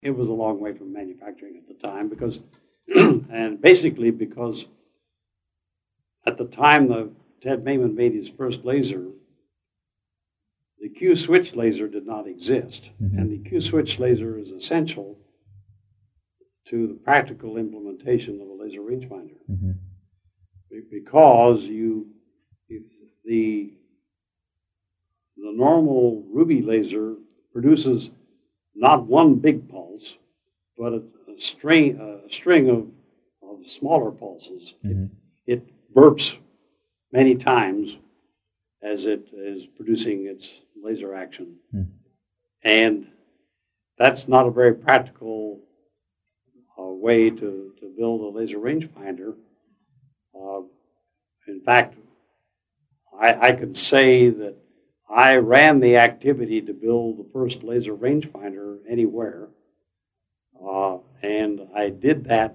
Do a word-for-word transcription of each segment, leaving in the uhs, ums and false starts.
It was a long way from manufacturing at the time because, and basically because at the time the Ted Maiman made his first laser, the Q-switch laser did not exist. Mm-hmm. And the Q-switch laser is essential to the practical implementation of a laser rangefinder. Mm-hmm. Because you, if the, the normal Ruby laser produces not one big pulse, but a, a string, a string of, of smaller pulses. Mm-hmm. It, it burps many times as it is producing its laser action. Mm. And that's not a very practical uh, way to, to build a laser rangefinder. Uh, in fact, I, I could say that I ran the activity to build the first laser rangefinder anywhere, uh, and I did that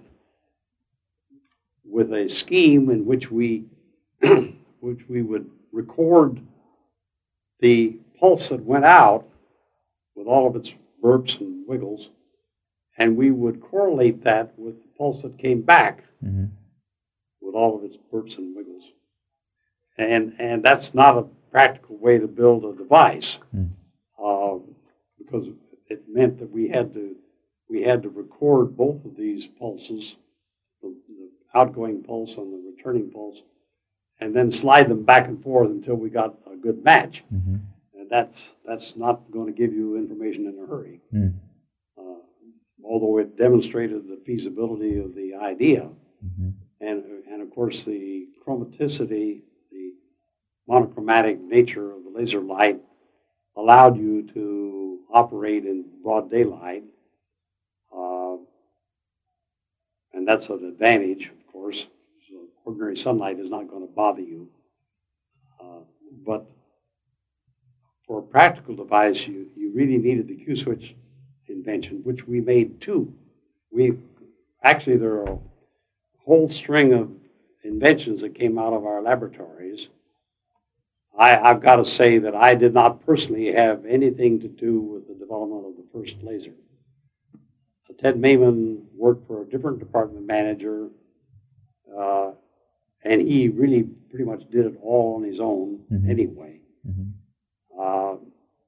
with a scheme in which we, which we would record the pulse that went out with all of its burps and wiggles, and we would correlate that with the pulse that came back mm-hmm. with all of its burps and wiggles. And and that's not a practical way to build a device mm. uh, because it meant that we had to we had to record both of these pulses, the, the outgoing pulse and the returning pulse, and then slide them back and forth until we got a good match. Mm-hmm. And that's that's not going to give you information in a hurry. Mm. Uh, although it demonstrated the feasibility of the idea, mm-hmm. and and of course the chromaticity, the monochromatic nature of the laser light allowed you to operate in broad daylight, uh, and that's an advantage, of course. So ordinary sunlight is not going to bother you, uh, but for a practical device, you, you really needed the Q-switch invention, which we made too. We actually there are a whole string of inventions that came out of our laboratories. I, I've got to say that I did not personally have anything to do with the development of the first laser. Ted Maiman worked for a different department manager, uh, and he really pretty much did it all on his own mm-hmm. anyway. Mm-hmm. Uh,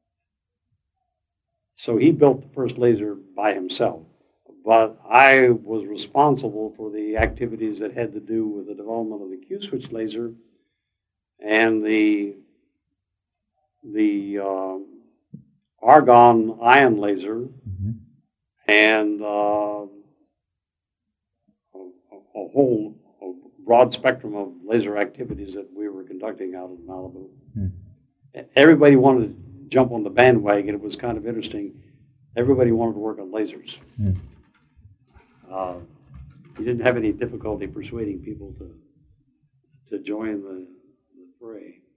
so he built the first laser by himself. But I was responsible for the activities that had to do with the development of the Q-switch laser and the the uh, argon ion laser mm-hmm. and uh, a, a whole a broad spectrum of laser activities that we were conducting out in Malibu. Mm. Everybody wanted to jump on the bandwagon. It was kind of interesting. Everybody wanted to work on lasers. Mm. Uh, you didn't have any difficulty persuading people to to join the, the fray.